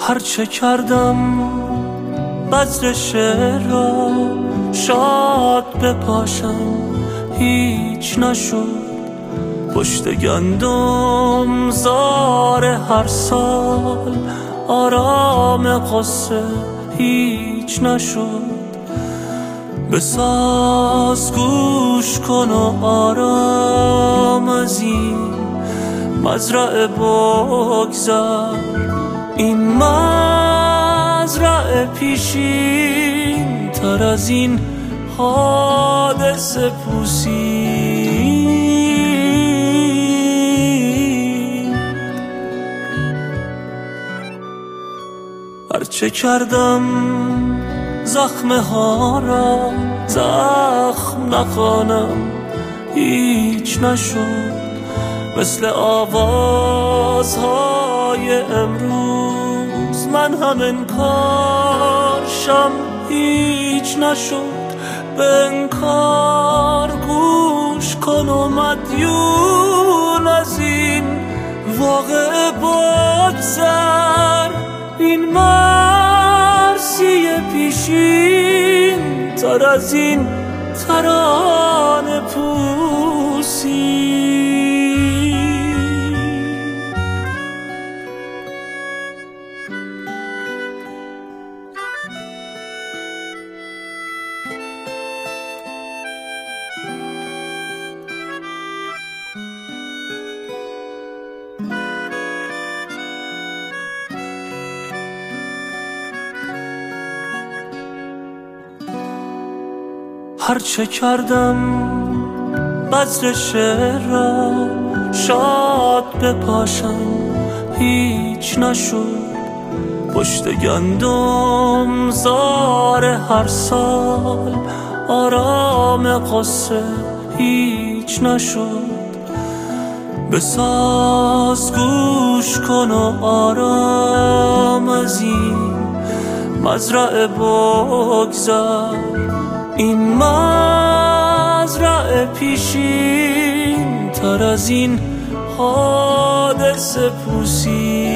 هرچه کردم بذر شعر را شاد بپاشم هیچ نشد. پشت گندم زار هر سال آرام قصه هیچ نشد. بساز گوش کن و آرام از این مزرعه بگذر. این مزرعه پیشین تر از این حادثه پوسید. هرچه کردم زخم ها را زخم نخوانم هیچ نشد. مثل آوازهای امروز من هم انکارشم هیچ نشد. به انکار گوش کن و مدیون از این واقعه بگذر. این مرسی پیشین تر از این ترانه پوسی. هرچه کردم بذر شعر را شاد بپاشم هیچ نشد. پشت گندم زار هر سال آرام قصه هیچ نشد. بساز گوش کن و آرام از این مزرعه بگذر. این مزرعه پیشین تر از این حادثه پوسید.